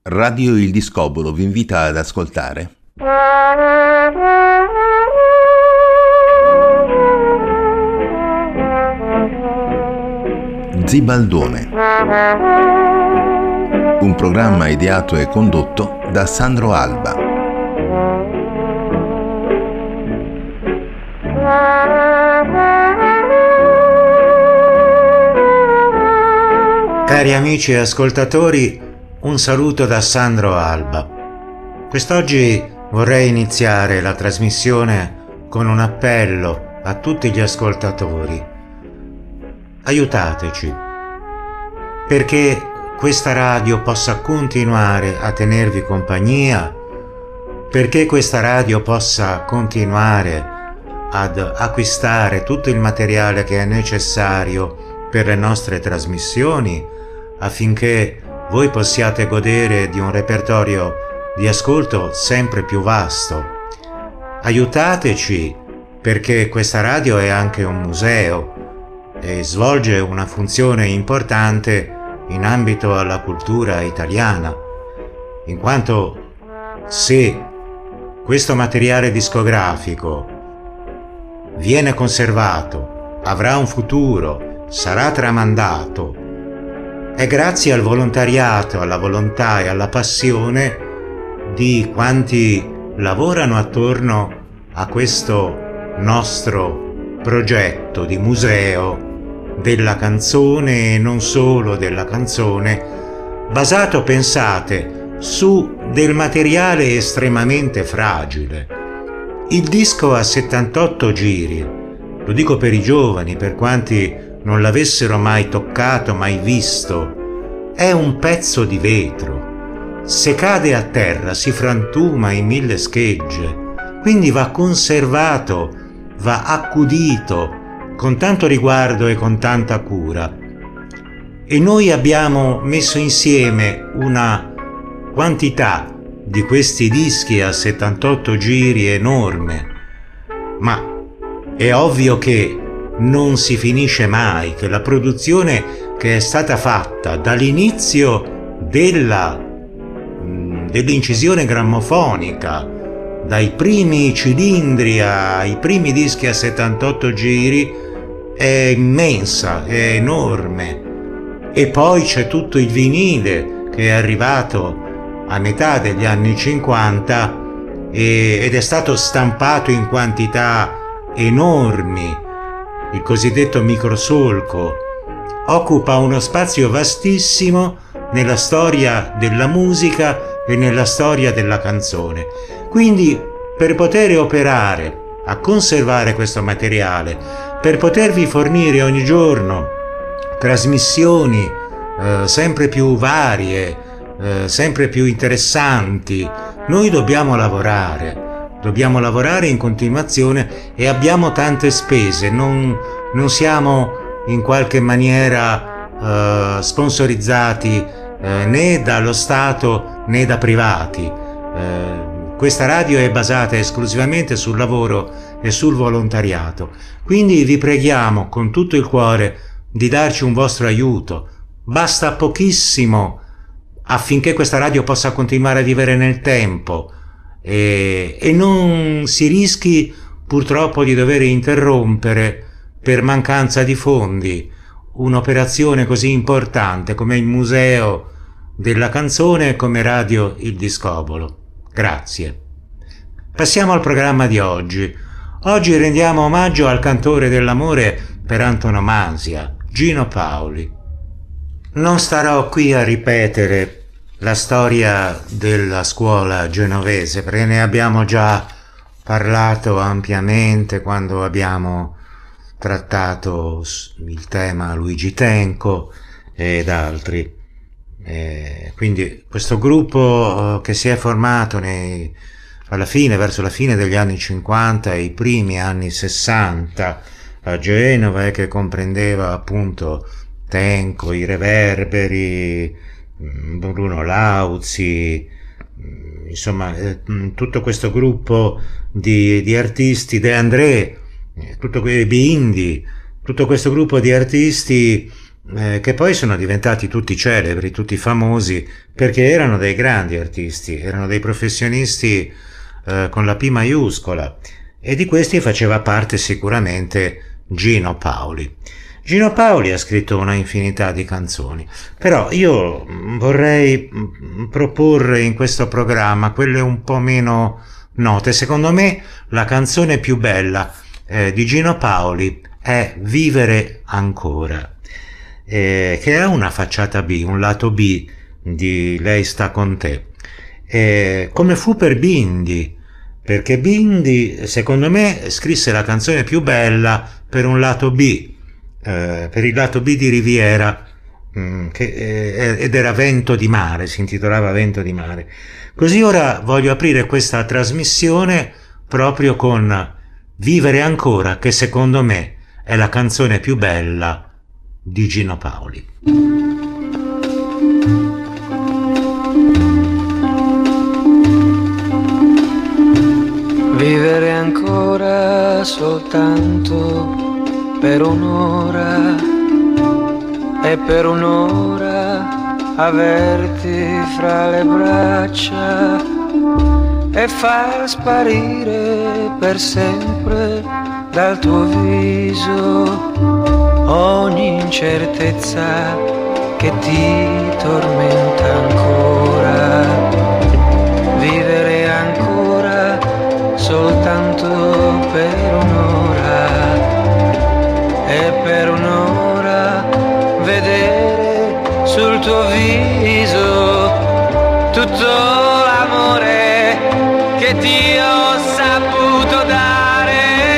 Radio Il Discobolo vi invita ad ascoltare Zibaldone, un programma ideato e condotto da Sandro Alba. Cari amici e ascoltatori, un saluto da Sandro Alba. Quest'oggi vorrei iniziare la trasmissione con un appello a tutti gli ascoltatori. Aiutateci, perché questa radio possa continuare a tenervi compagnia, perché questa radio possa continuare ad acquistare tutto il materiale che è necessario per le nostre trasmissioni, affinché voi possiate godere di un repertorio di ascolto sempre più vasto. Aiutateci, perché questa radio è anche un museo e svolge una funzione importante in ambito alla cultura italiana, in quanto se questo materiale discografico viene conservato, avrà un futuro, sarà tramandato, è grazie al volontariato, alla volontà e alla passione di quanti lavorano attorno a questo nostro progetto di museo della canzone e non solo della canzone, basato, pensate, su del materiale estremamente fragile. Il disco a 78 giri, lo dico per i giovani, per quanti non l'avessero mai toccato, mai visto, è un pezzo di vetro. Se cade a terra si frantuma in 1000 schegge, quindi va conservato, va accudito con tanto riguardo e con tanta cura. E noi abbiamo messo insieme una quantità di questi dischi a 78 giri enorme, ma è ovvio che non si finisce mai, che la produzione che è stata fatta dall'inizio dell'incisione grammofonica, dai primi cilindri ai primi dischi a 78 giri, è immensa, è enorme. E poi c'è tutto il vinile che è arrivato a metà degli anni 50 ed è stato stampato in quantità enormi. Il cosiddetto microsolco occupa uno spazio vastissimo nella storia della musica e nella storia della canzone. Quindi, per poter operare a conservare questo materiale, per potervi fornire ogni giorno trasmissioni sempre più varie, sempre più interessanti, noi dobbiamo lavorare in continuazione e abbiamo tante spese, non siamo in qualche maniera sponsorizzati né dallo Stato né da privati. Questa radio è basata esclusivamente sul lavoro e sul volontariato, quindi vi preghiamo con tutto il cuore di darci un vostro aiuto. Basta pochissimo affinché questa radio possa continuare a vivere nel tempo e non si rischi purtroppo di dover interrompere per mancanza di fondi un'operazione così importante come il Museo della Canzone e come Radio Il Discobolo. Grazie. Passiamo al programma di oggi. Oggi rendiamo omaggio al cantore dell'amore per antonomasia, Gino Paoli. Non starò qui a ripetere la storia della scuola genovese, perché ne abbiamo già parlato ampiamente quando abbiamo trattato il tema Luigi Tenco ed altri. Quindi questo gruppo che si è formato verso la fine degli anni 50 e i primi anni 60 a Genova, che comprendeva appunto Tenco, i Reverberi, Bruno Lauzi, insomma tutto questo gruppo di artisti, De André, tutto Bindi, tutto questo gruppo di artisti che poi sono diventati tutti celebri, tutti famosi, perché erano dei grandi artisti, erano dei professionisti con la P maiuscola, e di questi faceva parte sicuramente Gino Paoli. Gino Paoli ha scritto una infinità di canzoni, però io vorrei proporre in questo programma quelle un po' meno note. Secondo me la canzone più bella di Gino Paoli è Vivere ancora, che ha una facciata B, un lato B di Lei sta con te, come fu per Bindi, perché Bindi secondo me scrisse la canzone più bella per un lato B, per il lato B di Riviera, ed era Vento di mare, si intitolava Vento di mare. Così ora voglio aprire questa trasmissione proprio con Vivere ancora, che secondo me è la canzone più bella di Gino Paoli. Vivere ancora soltanto per un'ora, e per un'ora averti fra le braccia e far sparire per sempre dal tuo viso ogni incertezza che ti tormenta ancora. Vivere ancora soltanto per un'ora, e per un'ora vedere sul tuo viso tutto l'amore che ti ho saputo dare,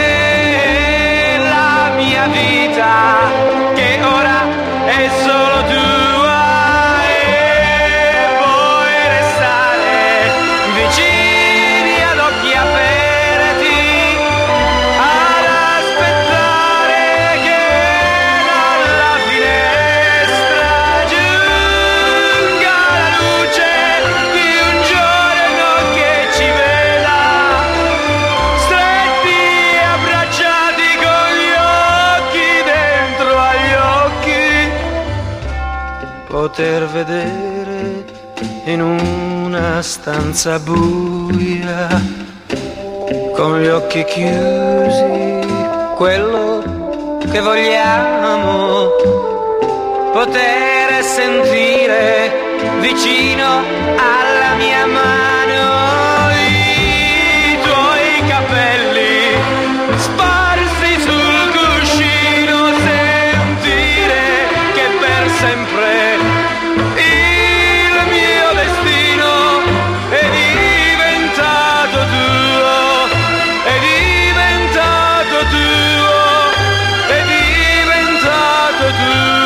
la mia vita che ora è solo tua, e puoi restare vicini ad occhi aperti ad aspettare che dalla finestra giunga la luce di un giorno che ci veda stretti e abbracciati con gli occhi dentro agli occhi, poter vedere in una stanza buia con gli occhi chiusi quello che vogliamo, poter sentire vicino alla mia mano i tuoi capelli sparsi sul cuscino, sentire che per sempre il mio destino è diventato tuo, è diventato tuo, è diventato tuo.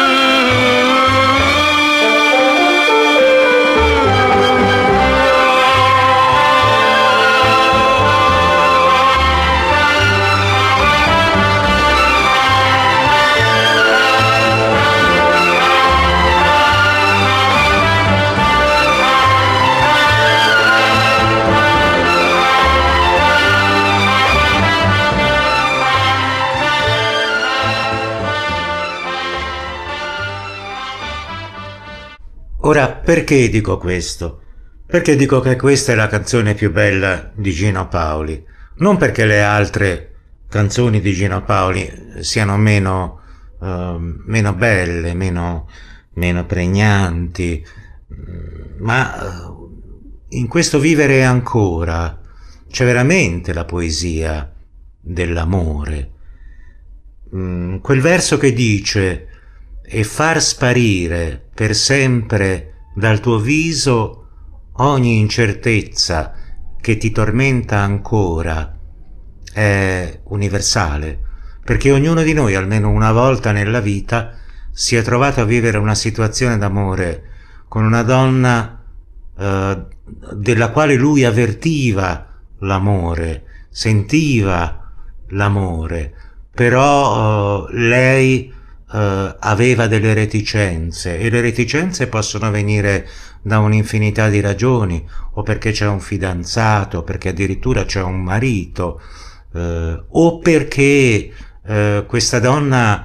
Ora, perché dico questo? Perché dico che questa è la canzone più bella di Gino Paoli. Non perché le altre canzoni di Gino Paoli siano meno belle, meno pregnanti, ma in questo Vivere ancora c'è veramente la poesia dell'amore. Quel verso che dice: e far sparire per sempre dal tuo viso ogni incertezza che ti tormenta ancora, è universale, perché ognuno di noi almeno una volta nella vita si è trovato a vivere una situazione d'amore con una donna della quale lui avvertiva l'amore, sentiva l'amore, però lei aveva delle reticenze, e le reticenze possono venire da un'infinità di ragioni, o perché c'è un fidanzato, perché addirittura c'è un marito, o perché questa donna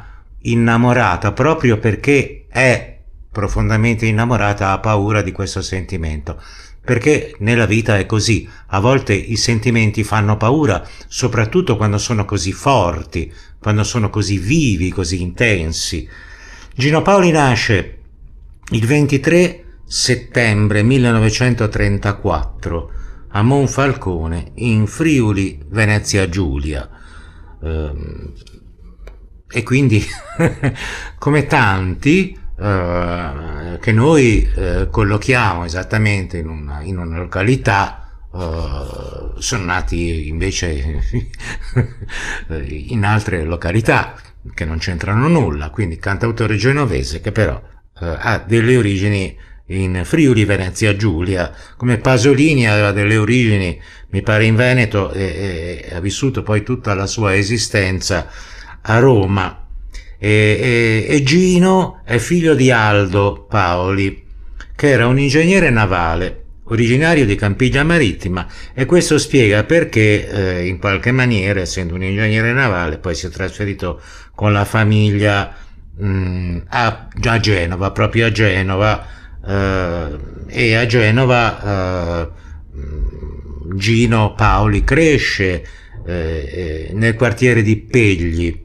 innamorata, proprio perché è profondamente innamorata, ha paura di questo sentimento. Perché nella vita è così, a volte i sentimenti fanno paura, soprattutto quando sono così forti, quando sono così vivi, così intensi. Gino Paoli nasce il 23 settembre 1934 a Monfalcone, in Friuli Venezia Giulia. E quindi, come tanti, che noi collochiamo esattamente in una località, sono nati invece in altre località che non c'entrano nulla, quindi cantautore genovese che però ha delle origini in Friuli Venezia Giulia, come Pasolini aveva delle origini mi pare in Veneto e ha vissuto poi tutta la sua esistenza a Roma. E Gino è figlio di Aldo Paoli, che era un ingegnere navale originario di Campiglia Marittima, e questo spiega perché in qualche maniera, essendo un ingegnere navale, poi si è trasferito con la famiglia a Genova, proprio a Genova, e a Genova Gino Paoli cresce nel quartiere di Pegli.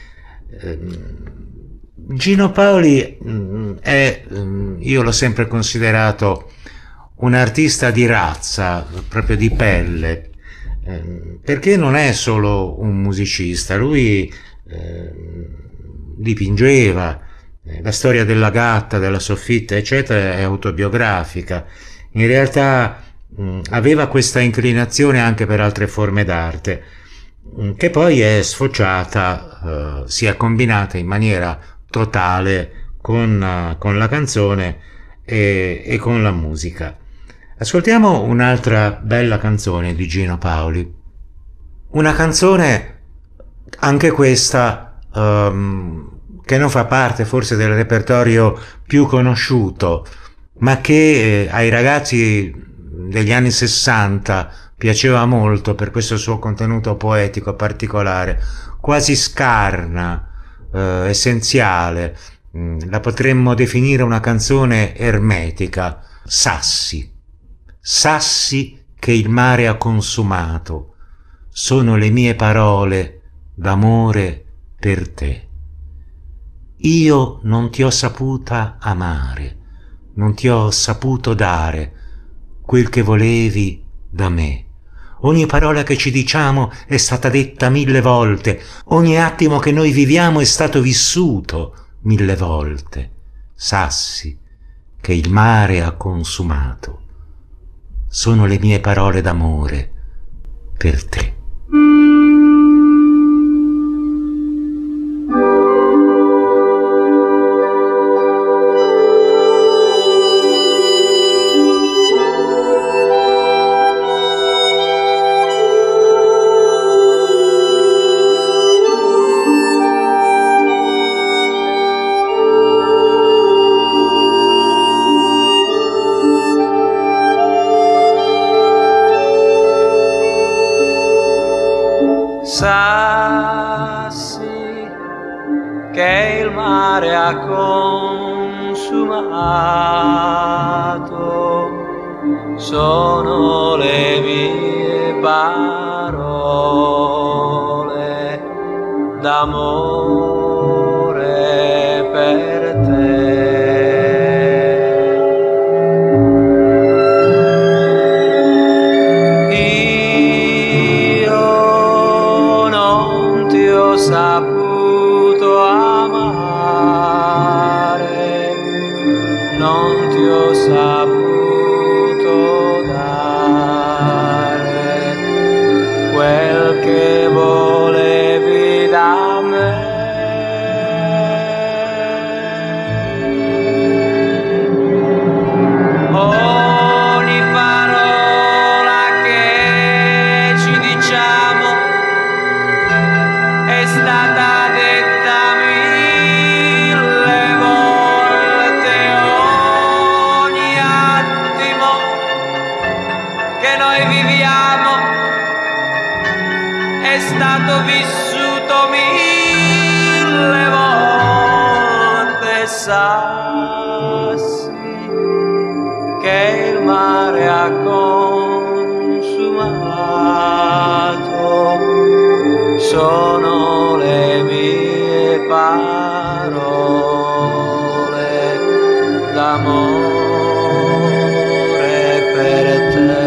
Gino Paoli è, io l'ho sempre considerato un artista di razza, proprio di pelle, perché non è solo un musicista, lui dipingeva, la storia della gatta, della soffitta, eccetera, è autobiografica. In realtà aveva questa inclinazione anche per altre forme d'arte, che poi è sfociata, si è combinata in maniera totale con la canzone e con la musica. Ascoltiamo un'altra bella canzone di Gino Paoli, una canzone anche questa che non fa parte forse del repertorio più conosciuto, ma che ai ragazzi degli anni 60 piaceva molto per questo suo contenuto poetico particolare, quasi scarna, essenziale. La potremmo definire una canzone ermetica. Sassi, sassi che il mare ha consumato, sono le mie parole d'amore per te. Io non ti ho saputa amare, non ti ho saputo dare quel che volevi da me. Ogni parola che ci diciamo è stata detta 1000 volte, ogni attimo che noi viviamo è stato vissuto 1000 volte. Sassi che il mare ha consumato, sono le mie parole d'amore per te. Sassi che il mare ha consumato, sono le mie parole d'amore per te. Saputo amare, non ti ho saputo dare quel che volevi da me. Ogni parola che ci diciamo è stata detta 1000 volte, ogni attimo che noi viviamo è stato vissuto 1000 volte. sassi che il mare ha consumato sono le mie parole d'amore per te.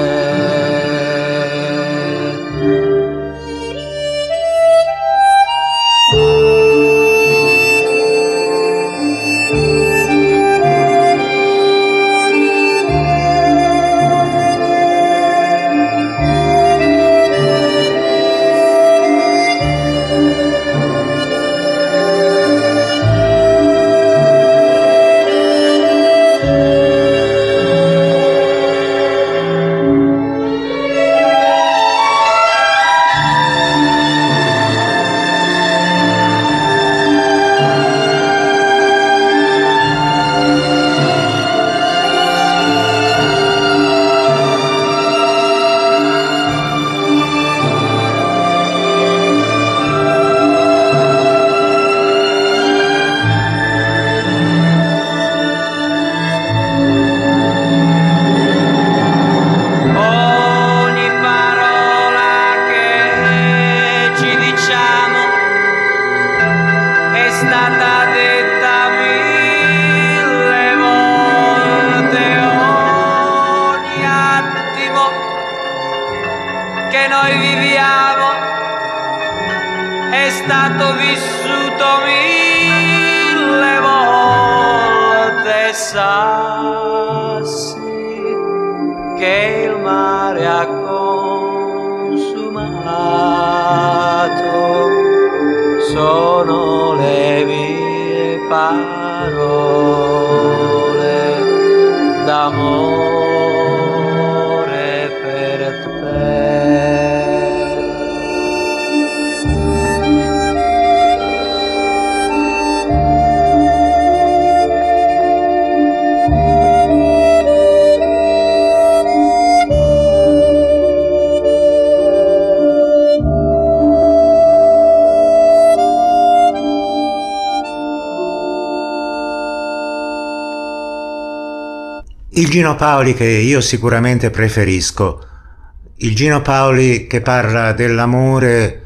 Il Gino Paoli che io sicuramente preferisco, il Gino Paoli che parla dell'amore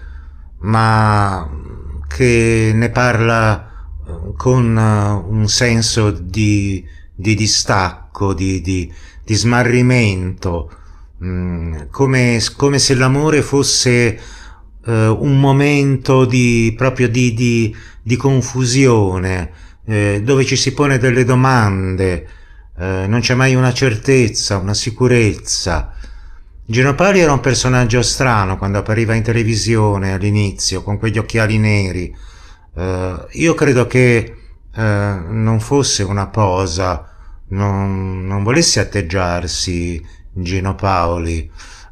ma che ne parla con un senso di distacco, di smarrimento, come se l'amore fosse un momento proprio di confusione, dove ci si pone delle domande. Non c'è mai una certezza, una sicurezza. Gino Paoli era un personaggio strano quando appariva in televisione all'inizio, con quegli occhiali neri. Io credo che non fosse una posa, non volesse atteggiarsi Gino Paoli,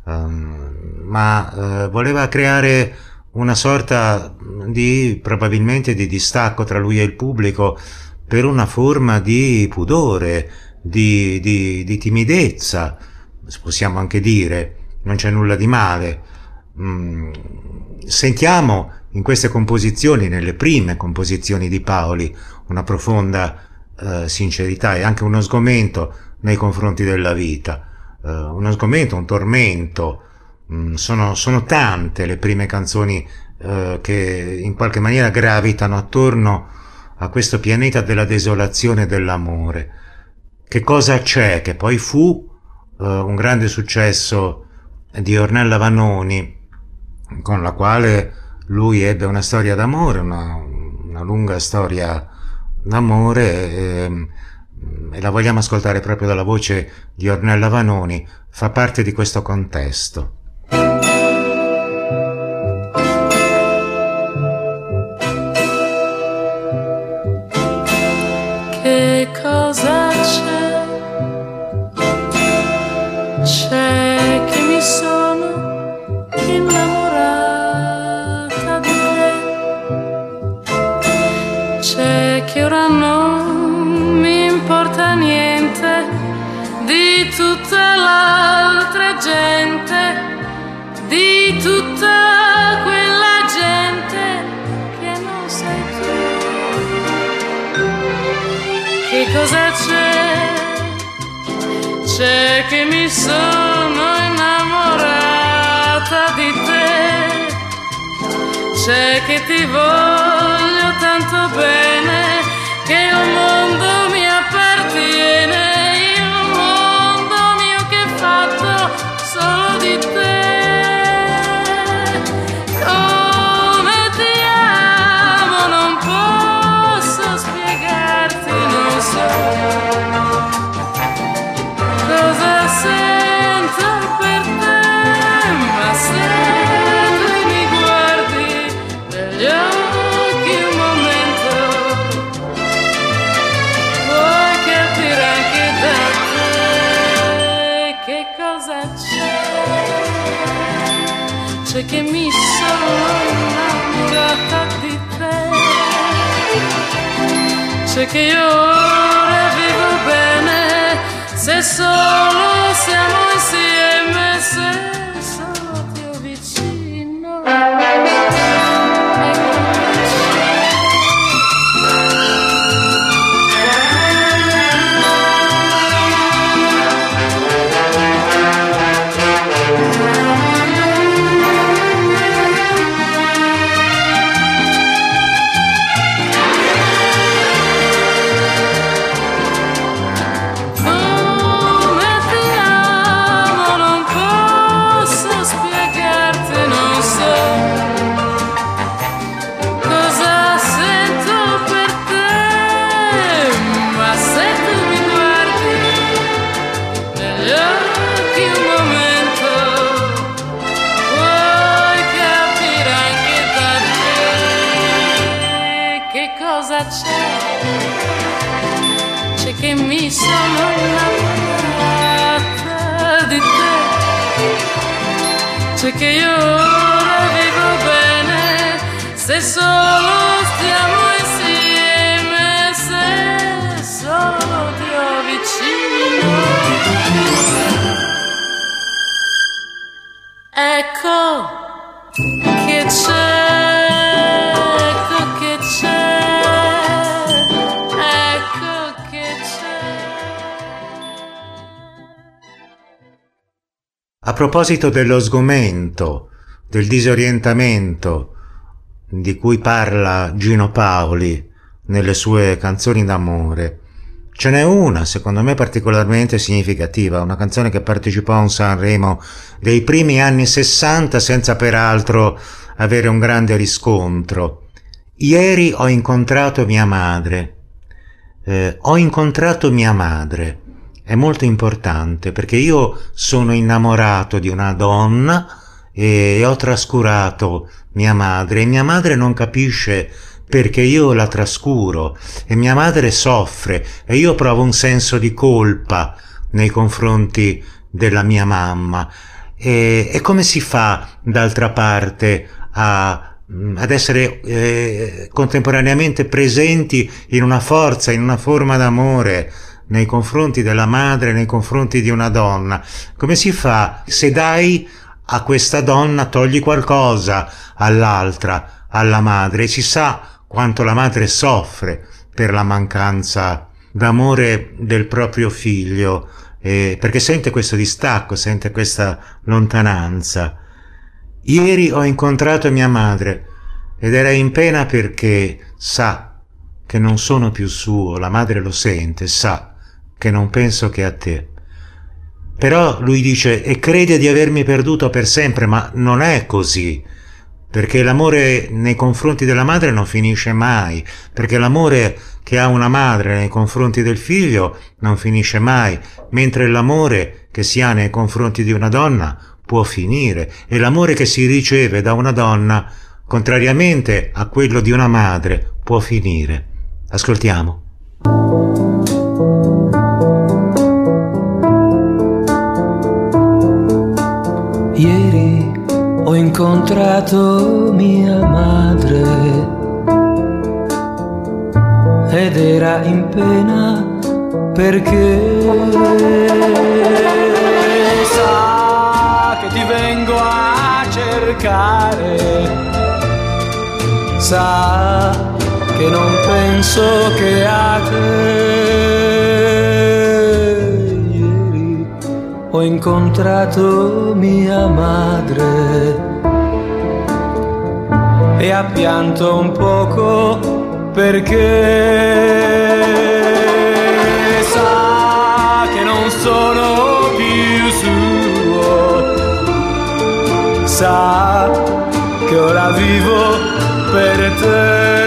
ma voleva creare una sorta probabilmente di distacco tra lui e il pubblico, per una forma di pudore, di timidezza, possiamo anche dire, non c'è nulla di male. Sentiamo in queste composizioni, nelle prime composizioni di Paoli, una profonda sincerità e anche uno sgomento nei confronti della vita, uno sgomento, un tormento. Sono tante le prime canzoni che in qualche maniera gravitano attorno a questo pianeta della desolazione e dell'amore. Che cosa c'è? Che poi fu un grande successo di Ornella Vanoni, con la quale lui ebbe una storia d'amore, una lunga storia d'amore, e la vogliamo ascoltare proprio dalla voce di Ornella Vanoni, fa parte di questo contesto. Che cosa c'è? C'è che mi sono innamorata di te, c'è che ora non mi importa niente di tutta l'altra gente, di tutta quella gente che non sei tu. cosa c'è? C'è che mi sono innamorata di te, c'è che ti voglio tanto bene, che il mondo mi appartiene, il mondo mio che è fatto solo di te. Come ti amo non posso spiegarti, non so cosa sento per te, ma se tu mi guardi negli occhi un momento, puoi capire anche da te che cosa c'è. C'è che mi sono innamorata di te, c'è che io ora vivo bene, se solo siamo insieme, se solo ti ho vicino. C'è che mi sono innamorata di te, c'è che io ora vivo bene, se solo stiamo insieme, se solo ti ho vicino. Ecco che c'è. A proposito dello sgomento, del disorientamento di cui parla Gino Paoli nelle sue canzoni d'amore, ce n'è una, secondo me, particolarmente significativa, una canzone che partecipò a un Sanremo dei primi anni 60 senza peraltro avere un grande riscontro. Ieri ho incontrato mia madre. Ho incontrato mia madre. È molto importante perché io sono innamorato di una donna e ho trascurato mia madre e mia madre non capisce perché io la trascuro e mia madre soffre e io provo un senso di colpa nei confronti della mia mamma. E come si fa d'altra parte ad essere contemporaneamente presenti in una forza, in una forma d'amore nei confronti della madre, nei confronti di una donna? Come si fa? Se dai a questa donna togli qualcosa all'altra, alla madre, e si sa quanto la madre soffre per la mancanza d'amore del proprio figlio, perché sente questo distacco, sente questa lontananza. Ieri ho incontrato mia madre ed era in pena perché sa che non sono più suo, la madre lo sente, sa che non penso che a te. Però lui dice, e crede di avermi perduto per sempre, ma non è così, perché l'amore nei confronti della madre non finisce mai, perché l'amore che ha una madre nei confronti del figlio non finisce mai, mentre l'amore che si ha nei confronti di una donna può finire, e l'amore che si riceve da una donna, contrariamente a quello di una madre, può finire. Ascoltiamo. Ieri ho incontrato mia madre ed era in pena perché sa che ti vengo a cercare, sa che non penso che a te. Ieri ho incontrato mia madre e ha pianto un poco perché sa che non sono più suo, sa che ora vivo per te.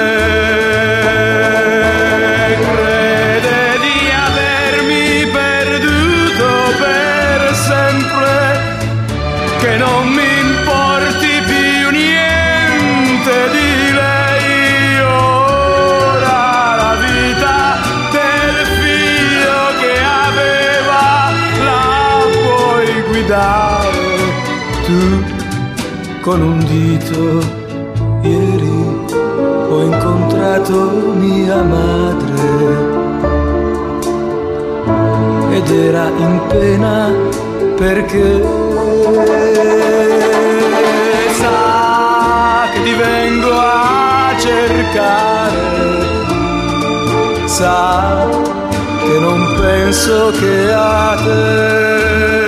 Crede di avermi perduto per sempre, che non mi importi più niente di lei. Ora la vita del figlio che aveva la puoi guidare tu con un dito. Ieri ho incontrato mia madre ed era in pena perché sa che ti vengo a cercare, sa che non penso che a te.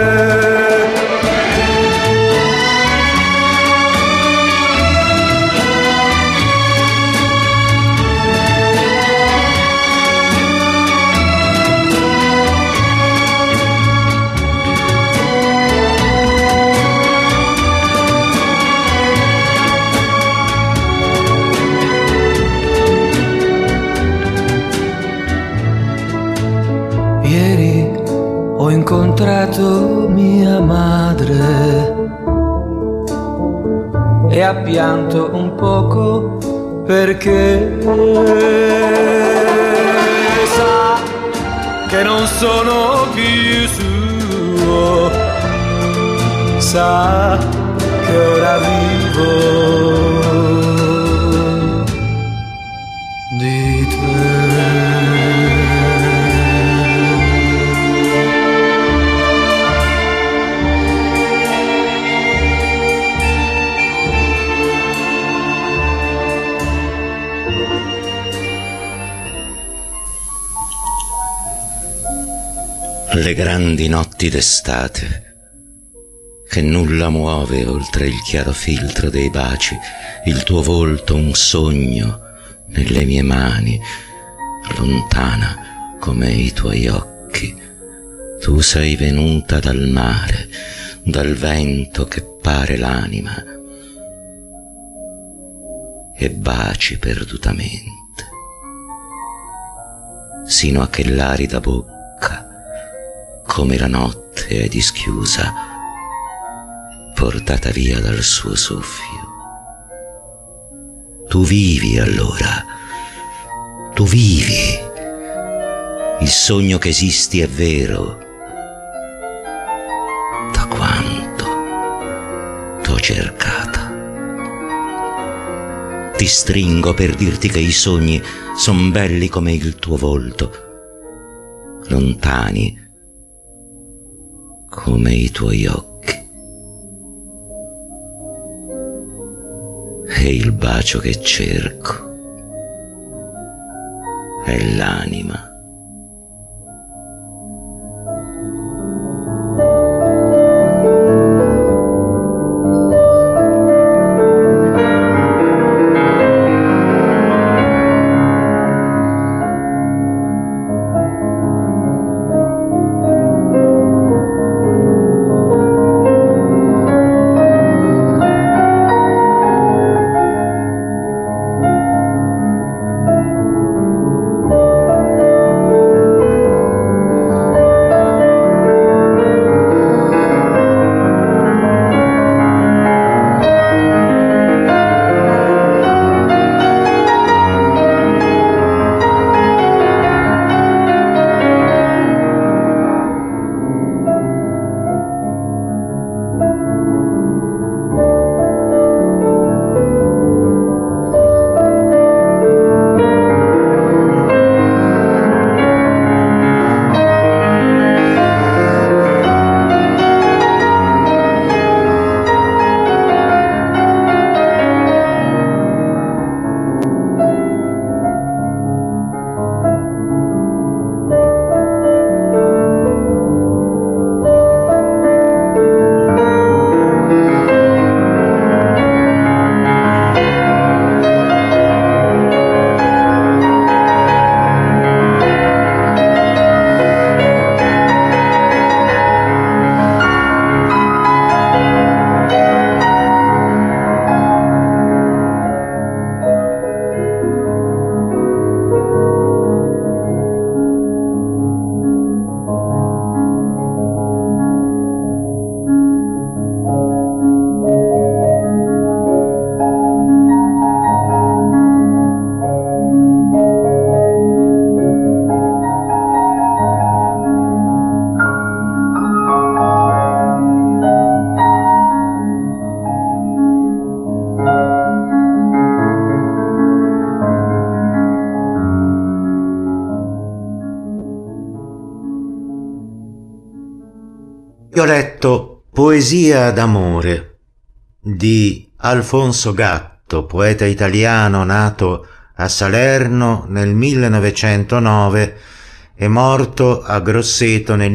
Ho incontrato mia madre e ha pianto un poco perché sa che non sono più suo, sa che ora vivo di te. Le grandi notti d'estate, che nulla muove oltre il chiaro filtro dei baci, il tuo volto un sogno nelle mie mani, lontana come i tuoi occhi. Tu sei venuta dal mare, dal vento che pare l'anima, e baci perdutamente, sino a che l'arida bocca, come la notte è dischiusa, portata via dal suo soffio. Tu vivi allora, tu vivi, il sogno che esisti è vero. Da quanto t'ho cercata. Ti stringo per dirti che i sogni son belli come il tuo volto, lontani come i tuoi occhi, e il bacio che cerco è l'anima. Io ho letto Poesia d'amore di Alfonso Gatto, poeta italiano nato a Salerno nel 1909 e morto a Grosseto nel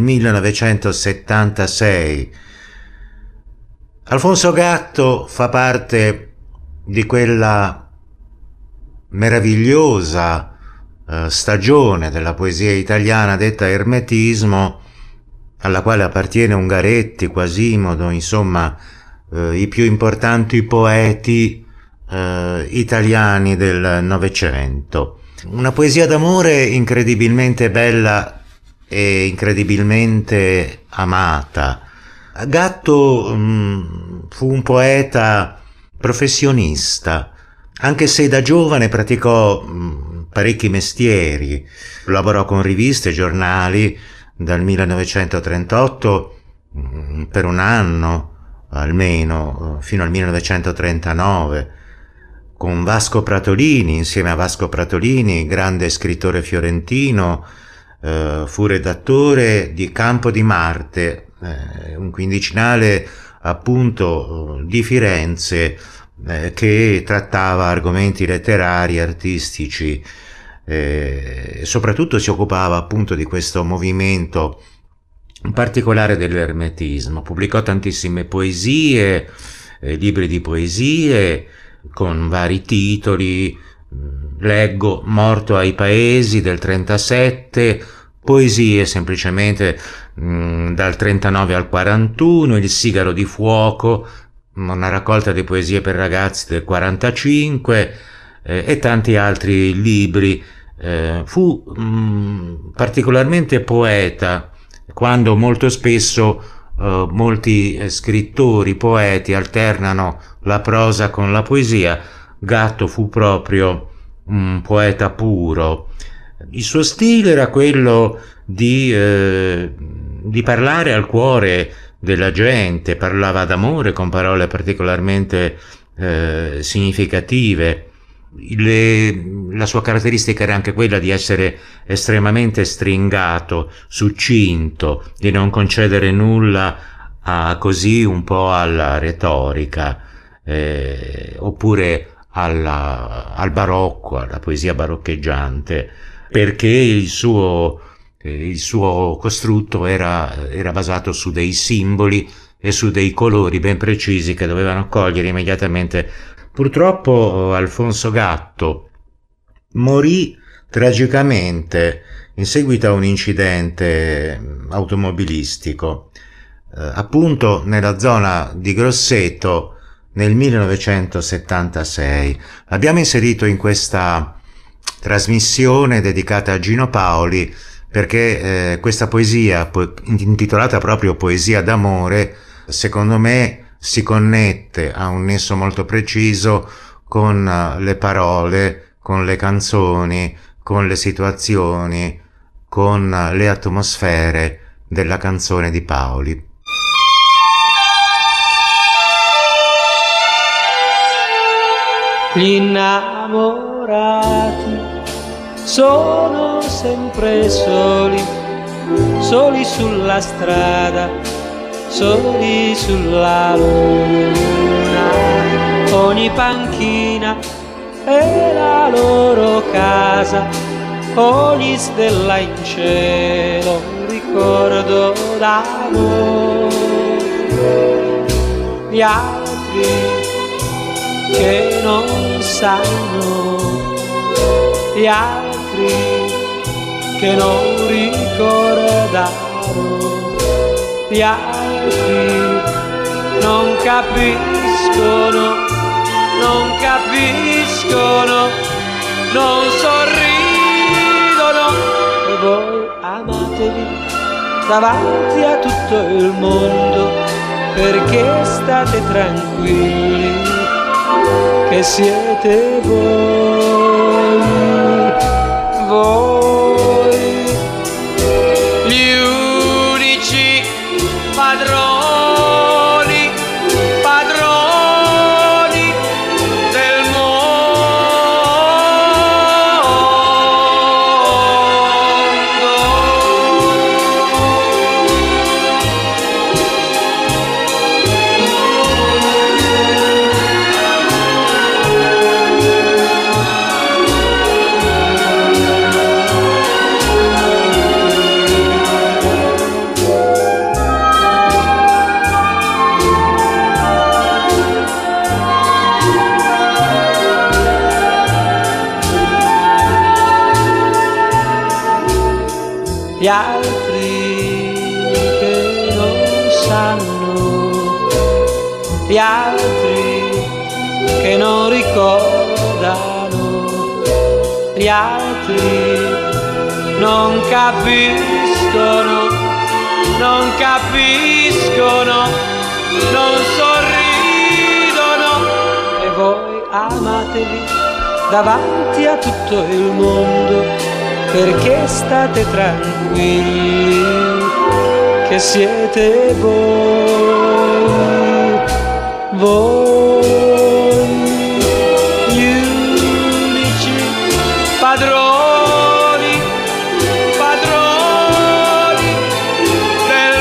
1976. Alfonso Gatto fa parte di quella meravigliosa stagione della poesia italiana detta ermetismo, alla quale appartiene Ungaretti, Quasimodo, insomma i più importanti poeti italiani del Novecento. Una poesia d'amore incredibilmente bella e incredibilmente amata. Gatto fu un poeta professionista, anche se da giovane praticò parecchi mestieri. Lavorò con riviste e giornali dal 1938 per un anno almeno, fino al 1939, con Vasco Pratolini. Insieme a Vasco Pratolini, grande scrittore fiorentino, fu redattore di Campo di Marte, un quindicinale appunto di Firenze che trattava argomenti letterari, artistici, e soprattutto si occupava appunto di questo movimento, in particolare dell'ermetismo. Pubblicò tantissime poesie, libri di poesie con vari titoli. Leggo Morto ai Paesi del 37, poesie semplicemente dal 39 al 41, Il sigaro di fuoco, una raccolta di poesie per ragazzi del 45 e tanti altri libri. Fu particolarmente poeta, quando molto spesso molti scrittori, poeti alternano la prosa con la poesia. Gatto fu proprio un poeta puro. Il suo stile era quello di parlare al cuore della gente, parlava d'amore con parole particolarmente significative. La sua caratteristica era anche quella di essere estremamente stringato, succinto, di non concedere nulla così un po' alla retorica, oppure al barocco, alla poesia baroccheggiante, perché il suo costrutto era basato su dei simboli e su dei colori ben precisi che dovevano cogliere immediatamente. Purtroppo Alfonso Gatto morì tragicamente in seguito a un incidente automobilistico, appunto nella zona di Grosseto nel 1976. L'abbiamo inserito in questa trasmissione dedicata a Gino Paoli perché questa poesia, intitolata proprio Poesia d'amore, secondo me si connette a un nesso molto preciso con le parole, con le canzoni, con le situazioni, con le atmosfere della canzone di Paoli. Gli innamorati sono sempre soli, soli sulla strada, soli sulla luna. Ogni panchina è la loro casa, ogni stella in cielo un ricordo d'amore. Gli altri che non sanno, gli altri che non ricordano, gli altri non capiscono, non capiscono, non sorridono. E voi amatevi davanti a tutto il mondo, perché state tranquilli che siete voi, voi gli unici padroni, padroni del mondo. gli altri che non sanno, gli altri che non ricordano, gli altri non capiscono, non capiscono, non sorridono, e voi amatevi davanti a tutto il mondo, perché state tranquilli che siete voi, voi gli unici padroni, padroni del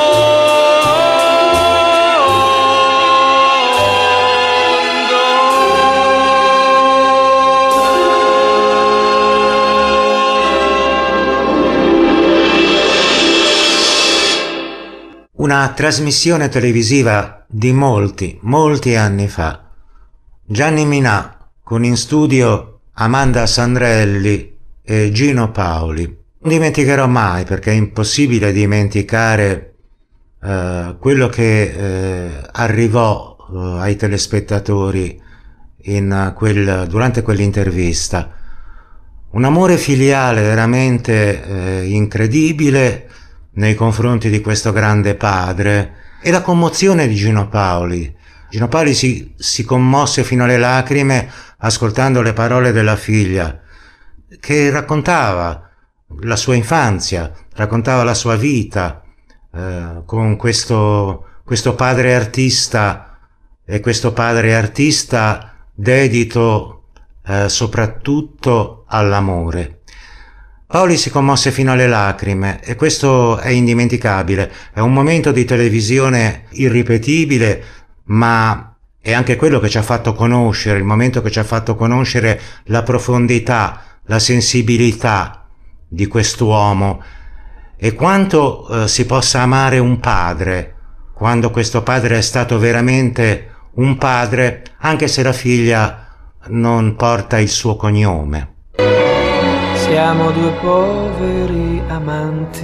Una trasmissione televisiva di molti anni fa. Gianni Minà con in studio Amanda Sandrelli e Gino Paoli. Non dimenticherò mai, perché è impossibile dimenticare quello che arrivò ai telespettatori durante quell'intervista. Un amore filiale veramente incredibile nei confronti di questo grande padre, e la commozione di Gino Paoli. Gino Paoli si commosse fino alle lacrime ascoltando le parole della figlia, che raccontava la sua infanzia, raccontava la sua vita con questo padre artista, e questo padre artista dedito soprattutto all'amore. Paoli si commosse fino alle lacrime, e questo è indimenticabile. È un momento di televisione irripetibile, ma è anche quello che ci ha fatto conoscere, il momento che ci ha fatto conoscere la profondità, la sensibilità di quest'uomo, e quanto si possa amare un padre quando questo padre è stato veramente un padre, anche se la figlia non porta il suo cognome. Siamo due poveri amanti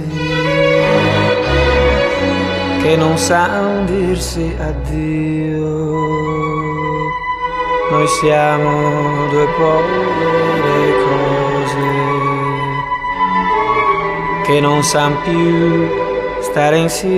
che non sanno dirsi addio. Noi siamo due povere cose che non sanno più stare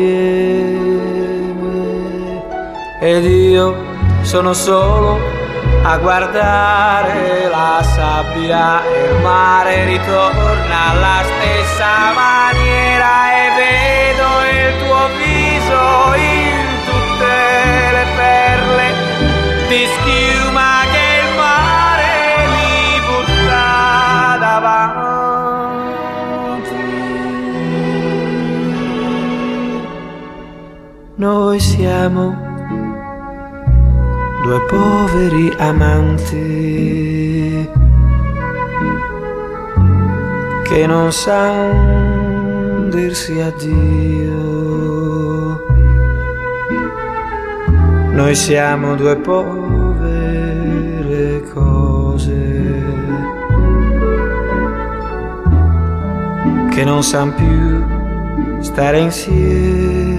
insieme. Ed io sono solo a guardare la sabbia, e il mare ritorna alla stessa maniera, e vedo il tuo viso in tutte le perle di schiuma che il mare mi butta davanti. Noi siamo due poveri amanti che non sanno dirsi addio. Noi siamo due povere cose che non sanno più stare insieme.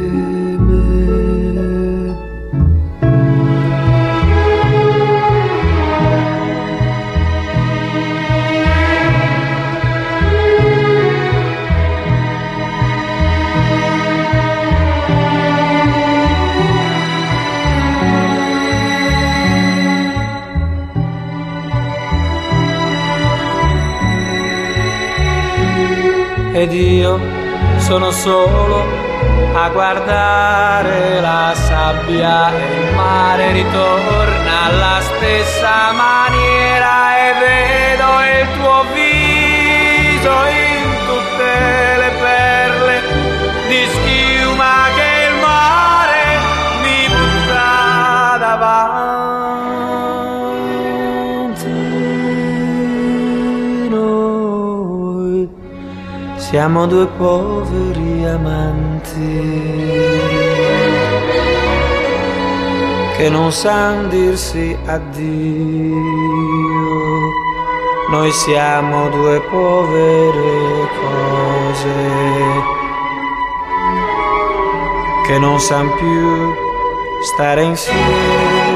Ed io sono solo a guardare la sabbia, e il mare ritorna alla stessa maniera, e vedo il tuo viso in tutte le perle di schiuma che il mare mi butta davanti. Siamo due poveri amanti che non sanno dirsi addio. noi siamo due povere cose che non san più stare insieme.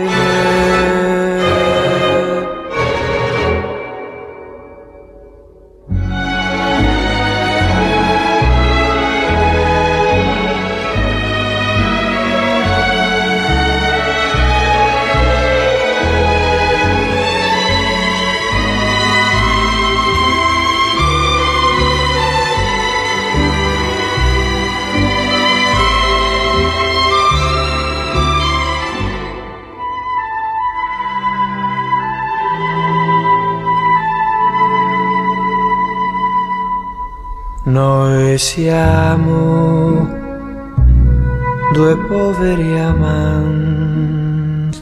Noi siamo due poveri amanti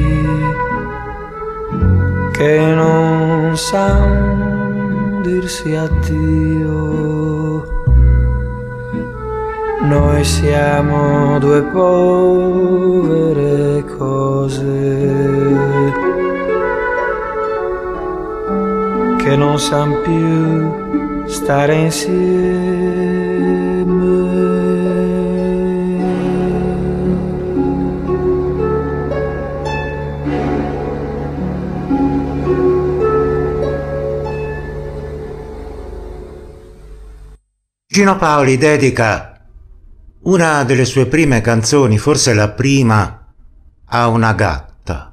che non sanno dirsi addio. Noi siamo due povere cose che non sanno più stare insieme. Gino Paoli dedica una delle sue prime canzoni, forse la prima, a una gatta.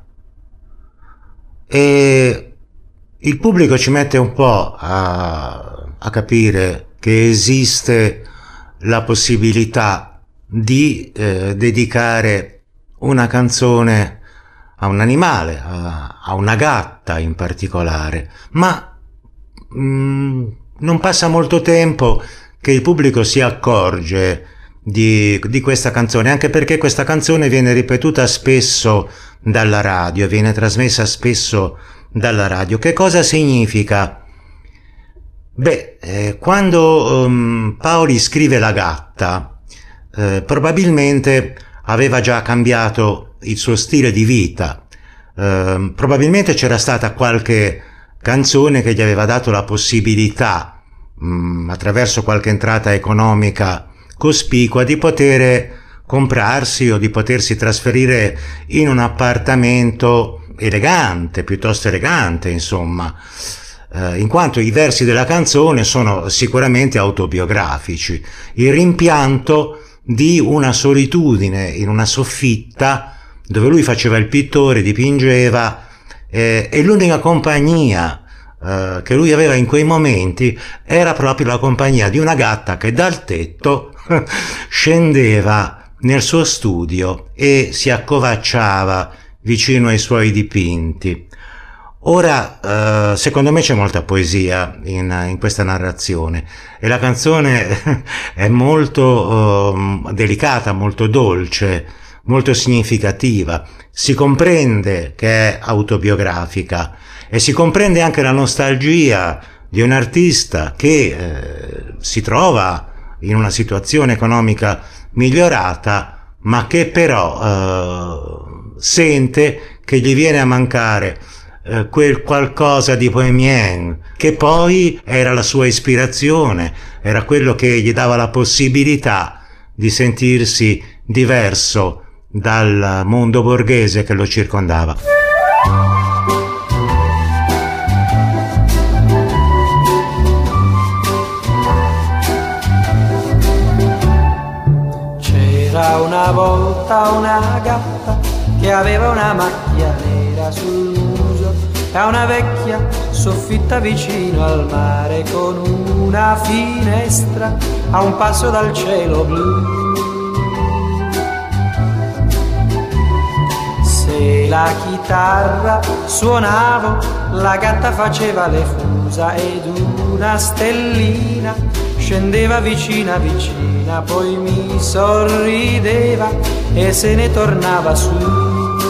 E il pubblico ci mette un po' a capire che esiste la possibilità di dedicare una canzone a un animale, a una gatta in particolare, ma non passa molto tempo che il pubblico si accorge di questa canzone, anche perché questa canzone viene ripetuta spesso dalla radio, viene trasmessa spesso dalla radio. Che cosa significa? Beh, quando Paoli scrive La gatta, probabilmente aveva già cambiato il suo stile di vita, probabilmente c'era stata qualche canzone che gli aveva dato la possibilità, attraverso qualche entrata economica cospicua, di poter comprarsi o di potersi trasferire in un appartamento elegante, piuttosto elegante, insomma, in quanto i versi della canzone sono sicuramente autobiografici. Il rimpianto di una solitudine in una soffitta dove lui faceva il pittore, dipingeva, e l'unica compagnia che lui aveva in quei momenti era proprio la compagnia di una gatta che dal tetto scendeva nel suo studio e si accovacciava vicino ai suoi dipinti. Ora, secondo me c'è molta poesia in questa narrazione e la canzone è molto delicata, molto dolce, molto significativa. Si comprende che è autobiografica e si comprende anche la nostalgia di un artista che si trova in una situazione economica migliorata, ma che però sente che gli viene a mancare quel qualcosa di bohemien che poi era la sua ispirazione, era quello che gli dava la possibilità di sentirsi diverso dal mondo borghese che lo circondava. C'era una volta una gatta che aveva una macchia nera sul muso e una vecchia soffitta vicino al mare con una finestra a un passo dal cielo blu. Se la chitarra suonavo, la gatta faceva le fusa ed una stellina scendeva vicina vicina, poi mi sorrideva e se ne tornava su.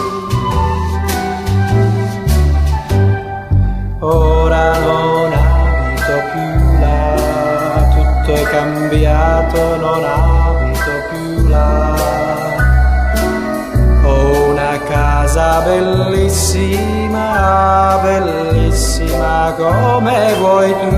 Ora non abito più là, tutto è cambiato, non abito più là. Ho una casa bellissima, bellissima bellissima come vuoi tu.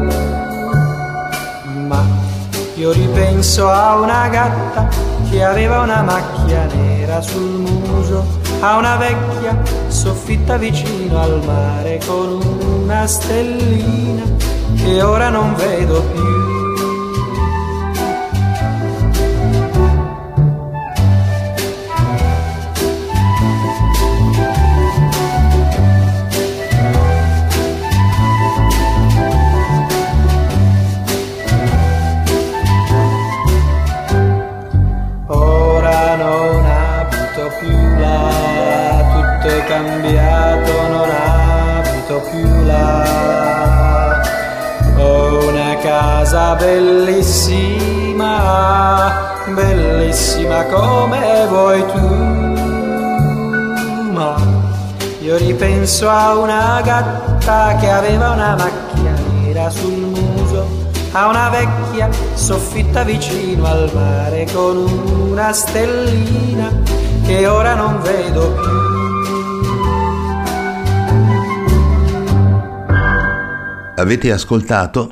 Ma io ripenso a una gatta che aveva una macchia nera sul muso, a una vecchia soffitta vicino al mare con una stellina che ora non vedo più. Cambiato, non abito più là. Ho una casa bellissima, bellissima come vuoi tu. Ma io ripenso a una gatta che aveva una macchia nera sul muso, a una vecchia soffitta vicino al mare con una stellina che ora non vedo più. Avete ascoltato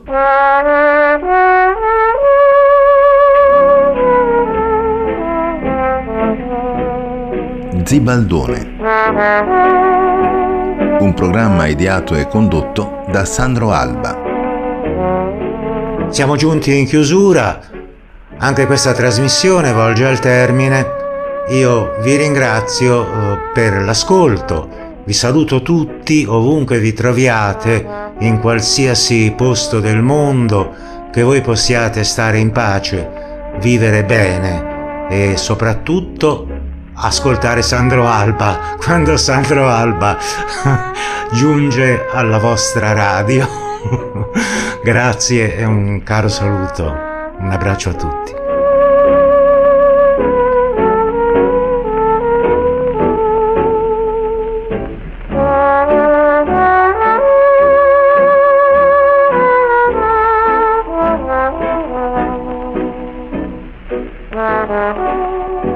Zibaldone, un programma ideato e condotto da Sandro Alba. Siamo giunti in chiusura, anche questa trasmissione volge al termine. Io vi ringrazio per l'ascolto, vi saluto tutti ovunque vi troviate, in qualsiasi posto del mondo, che voi possiate stare in pace, vivere bene e soprattutto ascoltare Sandro Alba quando Sandro Alba giunge alla vostra radio. Grazie e un caro saluto, un abbraccio a tutti. Thank you.